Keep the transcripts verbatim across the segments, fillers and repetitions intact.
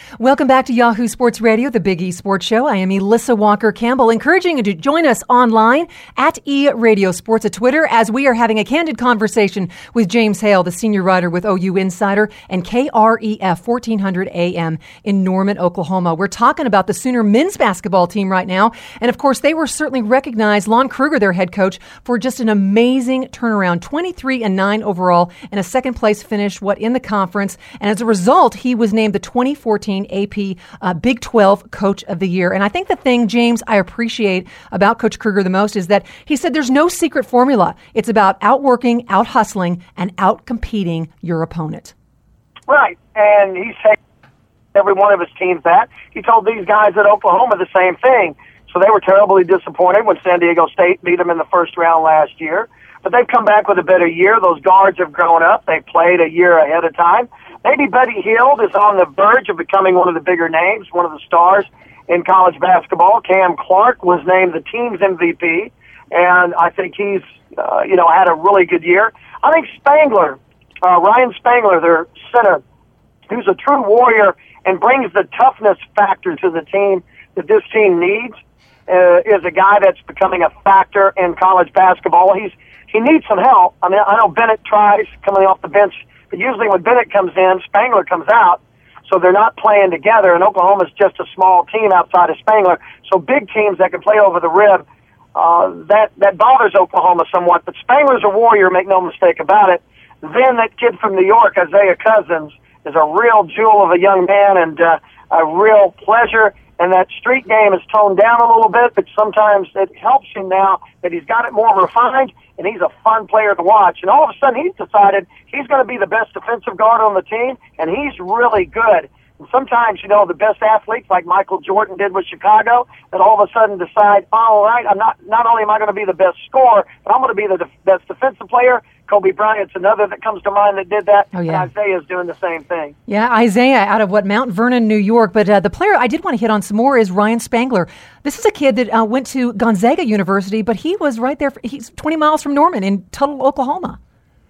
Welcome back to Yahoo Sports Radio, the Big E Sports Show. I am Elissa Walker-Campbell, encouraging you to join us online at E Radio Sports at Twitter as we are having a candid conversation with James Hale, the senior writer with O U Insider and K R E F fourteen hundred A M in Norman, Oklahoma. We're talking about the Sooner men's basketball team right now. And of course, they were certainly recognized, Lon Kruger, their head coach, for just an amazing turnaround, twenty-three and nine overall and a second place finish, what, in the conference. And as a result, he was named the twenty fourteen A P uh, Big twelve Coach of the Year. And I think the thing, James, I appreciate about Coach Kruger the most is that he said there's no secret formula. It's about outworking, out-hustling, and out-competing your opponent. Right. And he said every one of his teams that. He told these guys at Oklahoma the same thing. So they were terribly disappointed when San Diego State beat them in the first round last year. But they've come back with a better year. Those guards have grown up. They played a year ahead of time. Maybe Buddy Hield is on the verge of becoming one of the bigger names, one of the stars in college basketball. Cam Clark was named the team's M V P, and I think he's, uh, you know, had a really good year. I think Spangler, uh, Ryan Spangler, their center, who's a true warrior and brings the toughness factor to the team that this team needs, uh, is a guy that's becoming a factor in college basketball. He's He needs some help. I mean, I know Bennett tries coming off the bench, but usually when Bennett comes in, Spangler comes out, so they're not playing together, and Oklahoma's just a small team outside of Spangler. So big teams that can play over the rib, uh, that, that bothers Oklahoma somewhat. But Spangler's a warrior, make no mistake about it. Then that kid from New York, Isaiah Cousins, is a real jewel of a young man and uh, a real pleasure. And that street game is toned down a little bit, but sometimes it helps him now that he's got it more refined, and he's a fun player to watch. And all of a sudden he's decided he's going to be the best defensive guard on the team, and he's really good. And sometimes, you know, the best athletes, like Michael Jordan did with Chicago, that all of a sudden decide, all right, I'm not, not only am I going to be the best scorer, but I'm going to be the def- best defensive player. Kobe Bryant's another that comes to mind that did that. Oh, yeah. And Isaiah's doing the same thing. Yeah, Isaiah out of, what, Mount Vernon, New York. But uh, the player I did want to hit on some more is Ryan Spangler. This is a kid that uh, went to Gonzaga University, but he was right there. For, he's twenty miles from Norman in Tuttle, Oklahoma.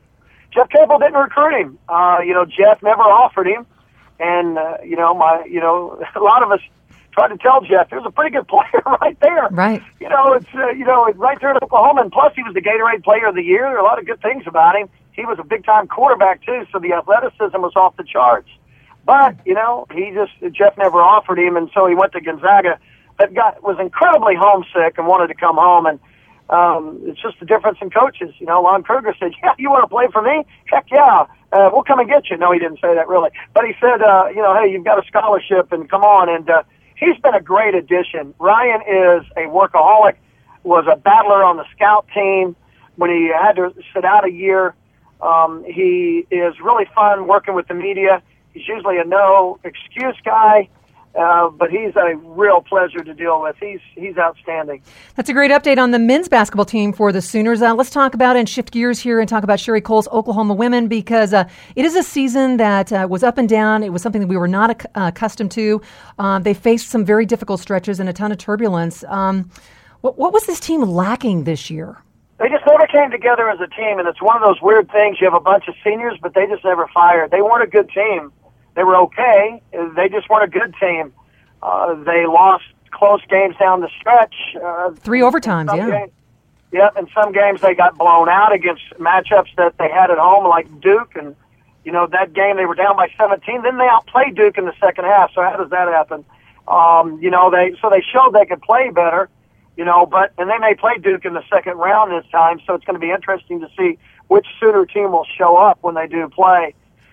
Jeff Capel didn't recruit him. Uh, you know, Jeff never offered him. And, uh, you know, my, you know, a lot of us tried to tell Jeff, he was a pretty good player right there. Right. You know, it's, uh, you know, right there in Oklahoma. And plus, he was the Gatorade Player of the Year. There are a lot of good things about him. He was a big-time quarterback, too, so the athleticism was off the charts. But, you know, he just, Jeff never offered him, and so he went to Gonzaga. That guy was incredibly homesick and wanted to come home. And um, it's just the difference in coaches. You know, Lon Kruger said, yeah, you want to play for me? Heck yeah. Uh, we'll come and get you. No, he didn't say that, really. But he said, uh, you know, hey, you've got a scholarship, and come on. And uh, he's been a great addition. Ryan is a workaholic, was a battler on the scout team when he had to sit out a year. Um, he is really fun working with the media. He's usually a no-excuse guy, uh, but he's a real pleasure to deal with. He's he's outstanding. That's a great update on the men's basketball team for the Sooners. Uh, let's talk about and shift gears here and talk about Sherry Cole's Oklahoma women, because uh, it is a season that uh, was up and down. It was something that we were not ac- uh, accustomed to. Uh, they faced some very difficult stretches and a ton of turbulence. Um, what, what was this team lacking this year? They just never came together as a team, and it's one of those weird things. You have a bunch of seniors, but they just never fired. They weren't a good team. They were okay. They just weren't a good team. Uh, they lost close games down the stretch. Uh, Three overtimes, yeah. Games, yeah, in some games they got blown out against matchups that they had at home, like Duke. And, you know, that game they were down by seventeen. Then they outplayed Duke in the second half, so how does that happen? Um, you know, they so they showed they could play better. You know, but, and they may play Duke in the second round this time, so it's going to be interesting to see which Sooner team will show up when they do play.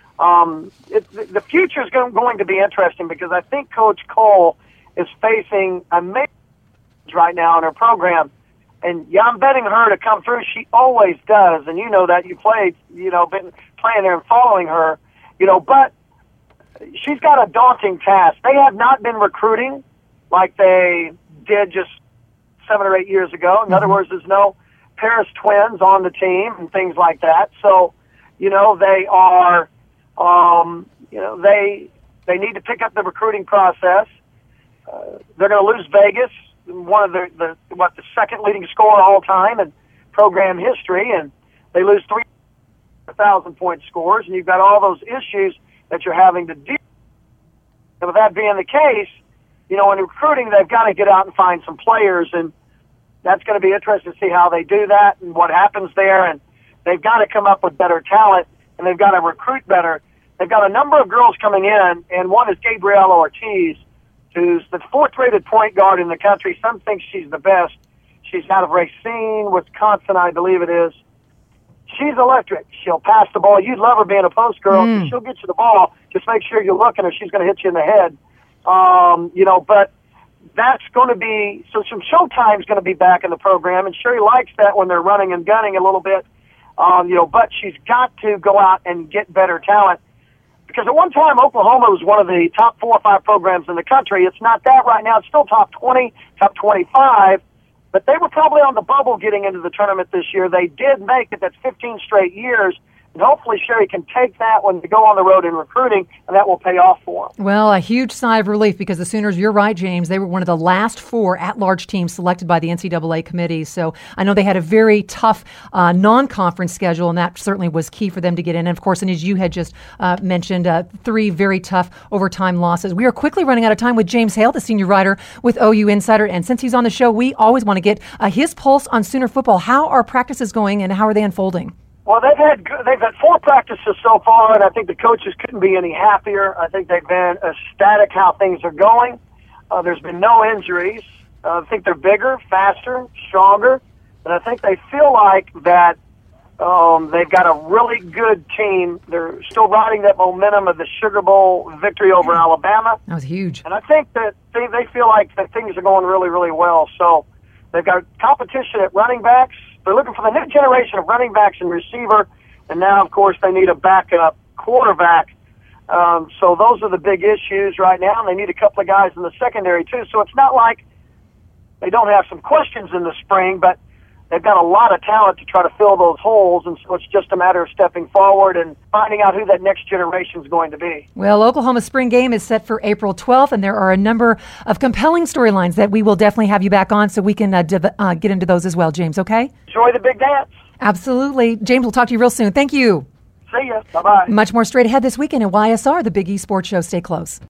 Um, it, the future is going, going to be interesting because I think Coach Cole is facing a major right now in her program. And yeah, I'm betting her to come through. She always does, and you know that. You played, you know, been playing there and following her, you know, but she's got a daunting task. They have not been recruiting like they did just seven or eight years ago. In other words, there's no Paris twins on the team and things like that. So, you know, they are, um, you know, they they need to pick up the recruiting process. Uh, they're going to lose Vegas, one of the, the what the second leading scorer all time in program history, and they lose three one hundred thousand point scorers, and you've got all those issues that you're having to deal with. And, uh, you know, they, so they showed they could play better. You know, but, and they may play Duke in the second round this time, so it's going to be interesting to see which Sooner team will show up when they do play. Um, it, the, the future is going, going to be interesting because I think Coach Cole is facing a major right now in her program. And yeah, I'm betting her to come through. She always does, and you know that. You played, you know, been playing there and following her, you know, but she And with that being the case, you know, in recruiting, they've got to get out and find some players, and that's going to be interesting to see how they do that and what happens there. And they've got to come up with better talent, and they've got to recruit better. They've got a number of girls coming in, and one is Gabriela Ortiz, who's the fourth-rated point guard in the country. Some think she's the best. She's out of Racine, Wisconsin, I believe it is. She's electric. She'll pass the ball. You'd love her being a post girl. Mm. She'll get you the ball. Just make sure you're looking, or she's going to hit you in the head. Um, you know, but that's going to be, so some showtime's going to be back in the program, and Sherry likes that when they're running and gunning a little bit. Um, you know, but she's got to go out and get better talent. Because at one time, Oklahoma was one of the top four or five programs in the country. It's not that right now. It's still top twenty, top twenty-five. But they were probably on the bubble getting into the tournament this year. They did make it. That's fifteen straight years. And hopefully Sherry can take that when they go on the road in recruiting, and that will pay off for them. Well, a huge sigh of relief because the Sooners, you're right, James, they were one of the last four at-large teams selected by the N C double A committee. So I know they had a very tough uh, non-conference schedule, and that certainly was key for them to get in. And, of course, and as you had just uh, mentioned, uh, three very tough overtime losses. We are quickly running out of time with James Hale, the senior writer with O U Insider. And since he's on the show, we always want to get uh, his pulse on Sooner football. How are practices going, and how are they unfolding? Well, they've had they've had four practices so far, and I think the coaches couldn't be any happier. I think they've been ecstatic how things are going. Uh, there's been no injuries. Uh, I think they're bigger, faster, stronger, and I think they feel like that um, they've got a really good team. They're still riding that momentum of the Sugar Bowl victory over Alabama. That was huge. And I think that they, they feel like that things are going really, really well. So they've got competition at running backs. They're looking for the new generation of running backs and receiver, and now, of course, they need a backup quarterback. Um, so those are the big issues right now, and they need a couple of guys in the secondary, too. So it's not like they don't have some questions in the spring, but they've got a lot of talent to try to fill those holes, and so it's just a matter of stepping forward and finding out who that next generation is going to be. Well, Oklahoma's spring game is set for April twelfth, and there are a number of compelling storylines that we will definitely have you back on so we can uh, div- uh, get into those as well, James, okay? Enjoy the big dance. Absolutely. James, we'll talk to you real soon. Thank you. See ya. Bye-bye. Much more straight ahead this weekend at Y S R, the Big E Sports Show. Stay close.